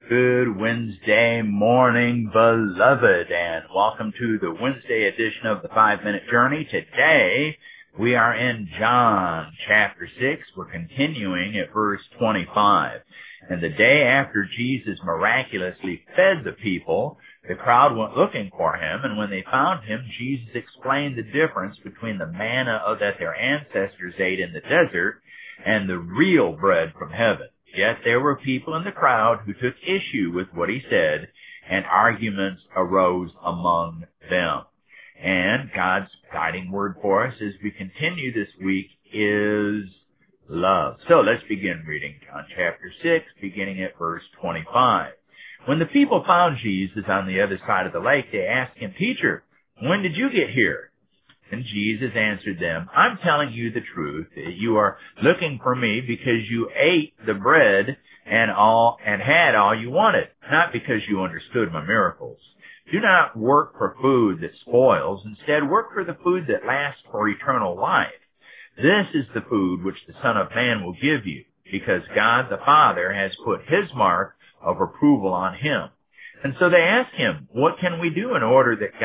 Good Wednesday morning, beloved, and welcome to the Wednesday edition of the 5-Minute Journey. Today, we are in John chapter 6. We're continuing at verse 25. And the day after Jesus miraculously fed the people, the crowd went looking for him, and when they found him, Jesus explained the difference between the manna that their ancestors ate in the desert and the real bread from heaven. Yet there were people in the crowd who took issue with what he said, and arguments arose among them. And God's guiding word for us as we continue this week is love. So let's begin reading John chapter 6, beginning at verse 25. When the people found Jesus on the other side of the lake, they asked him, "Teacher, when did you get here?" And Jesus answered them, "I'm telling you the truth. You are looking for me because you ate the bread and had all you wanted, not because you understood my miracles. Do not work for food that spoils. Instead, work for the food that lasts for eternal life. This is the food which the Son of Man will give you, because God the Father has put his mark of approval on him." And so they asked him, "What can we do in order that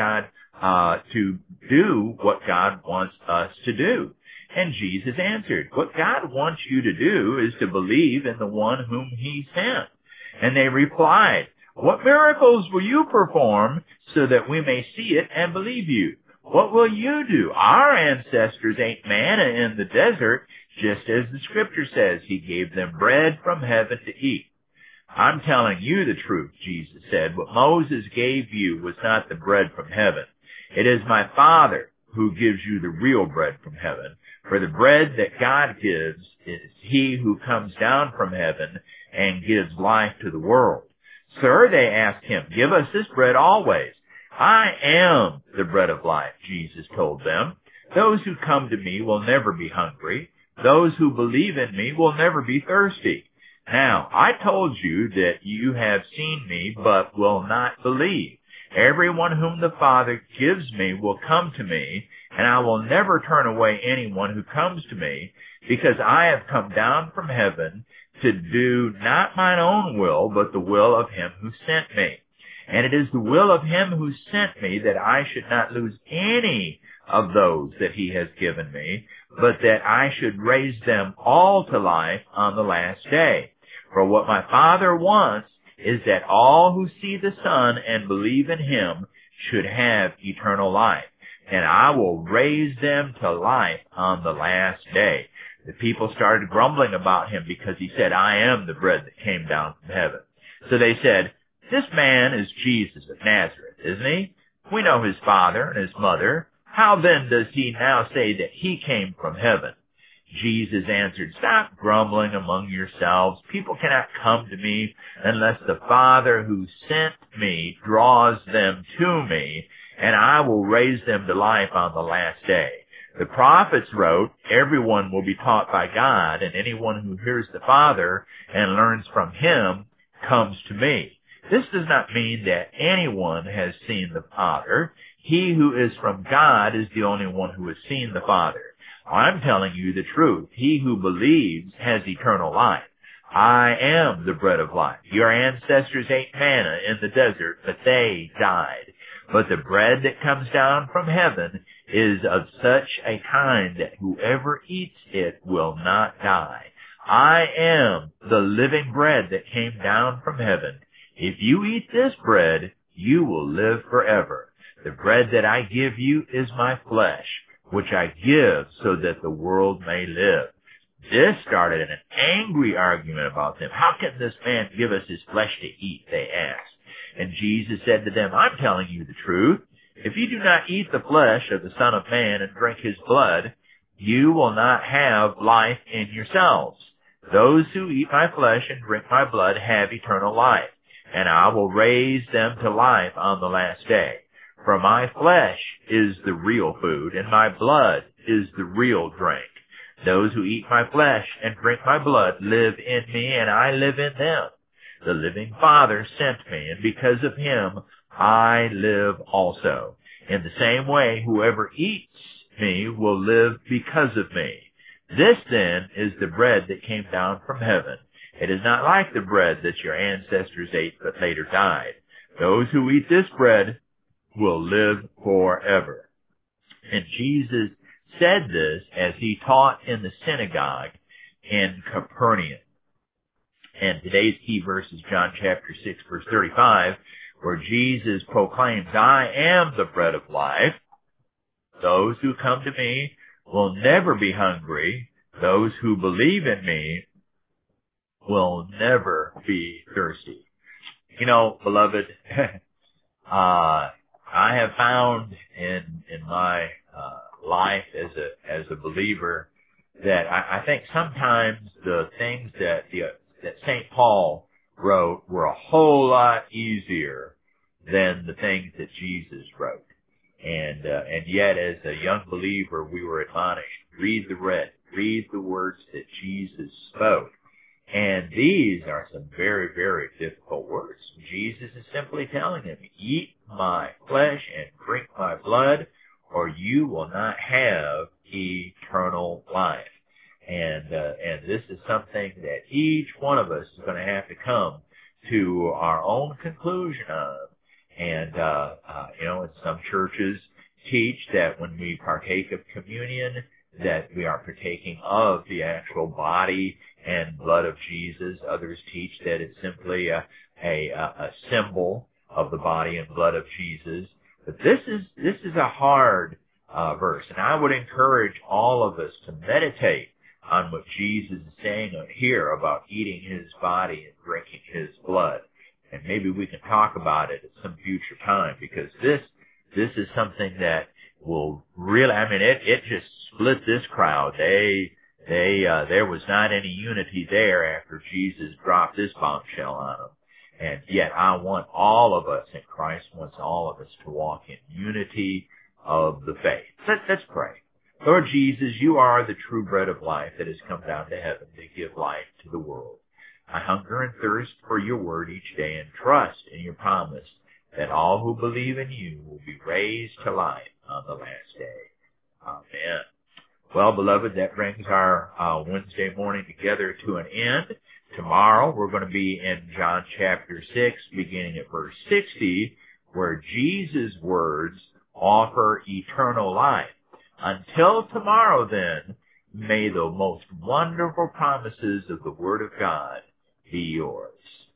to do what God wants us to do?" And Jesus answered, "What God wants you to do is to believe in the one whom he sent." And they replied, "What miracles will you perform so that we may see it and believe you? What will you do? Our ancestors ate manna in the desert, just as the scripture says, he gave them bread from heaven to eat." "I'm telling you the truth," Jesus said. "What Moses gave you was not the bread from heaven. It is my Father who gives you the real bread from heaven. For the bread that God gives is he who comes down from heaven and gives life to the world." "Sir," they asked him, "give us this bread always." "I am the bread of life," Jesus told them. "Those who come to me will never be hungry. Those who believe in me will never be thirsty. Now, I told you that you have seen me, but will not believe. Everyone whom the Father gives me will come to me, and I will never turn away anyone who comes to me, because I have come down from heaven to do not mine own will, but the will of him who sent me. And it is the will of him who sent me that I should not lose any of those that he has given me, but that I should raise them all to life on the last day. For what my Father wants is that all who see the Son and believe in him should have eternal life, and I will raise them to life on the last day." The people started grumbling about him because he said, "I am the bread that came down from heaven." So they said, "This man is Jesus of Nazareth, isn't he? We know his father and his mother. How then does he now say that he came from heaven?" Jesus answered, "Stop grumbling among yourselves. People cannot come to me unless the Father who sent me draws them to me, and I will raise them to life on the last day. The prophets wrote, 'Everyone will be taught by God, and anyone who hears the Father and learns from him comes to me.' This does not mean that anyone has seen the Father. He who is from God is the only one who has seen the Father. I'm telling you the truth. He who believes has eternal life. I am the bread of life. Your ancestors ate manna in the desert, but they died. But the bread that comes down from heaven is of such a kind that whoever eats it will not die. I am the living bread that came down from heaven. If you eat this bread, you will live forever. The bread that I give you is my flesh, which I give so that the world may live." This started an angry argument about them. "How can this man give us his flesh to eat?" they asked. And Jesus said to them, "I'm telling you the truth. If you do not eat the flesh of the Son of Man and drink his blood, you will not have life in yourselves. Those who eat my flesh and drink my blood have eternal life, and I will raise them to life on the last day. For my flesh is the real food, and my blood is the real drink. Those who eat my flesh and drink my blood live in me, and I live in them. The living Father sent me, and because of him I live also. In the same way, whoever eats me will live because of me. This then is the bread that came down from heaven. It is not like the bread that your ancestors ate but later died. Those who eat this bread will live forever. And Jesus said this as he taught in the synagogue in Capernaum. And today's key verse is John chapter 6, verse 35, where Jesus proclaims, I am the bread of life. Those who come to me will never be hungry. Those who believe in me will never be thirsty. You know, beloved, I have found in my life as a believer that I think sometimes the things that St. Paul wrote were a whole lot easier than the things that Jesus wrote. And yet, as a young believer, we were admonished, read the words that Jesus spoke. And these are some very, very difficult words. Jesus is simply telling them, eat my flesh and drink my blood, or you will not have eternal life. And this is something that each one of us is going to have to come to our own conclusion of. And, in some churches teach that when we partake of communion, that we are partaking of the actual body and blood of Jesus. Others teach that it's simply a symbol of the body and blood of Jesus. But this is a hard verse, and I would encourage all of us to meditate on what Jesus is saying here about eating his body and drinking his blood. And maybe we can talk about it at some future time, because this is something that will really, it just split this crowd. There was not any unity there after Jesus dropped this bombshell on them. And yet I want all of us, and Christ wants all of us to walk in unity of the faith. Let's pray. Lord Jesus, you are the true bread of life that has come down to heaven to give life to the world. I hunger and thirst for your word each day and trust in your promise that all who believe in you will be raised to life on the last day. Amen. Well, beloved, that brings our Wednesday morning together to an end. Tomorrow we're going to be in John chapter 6, beginning at verse 60, where Jesus' words offer eternal life. Until tomorrow, then, may the most wonderful promises of the Word of God be yours.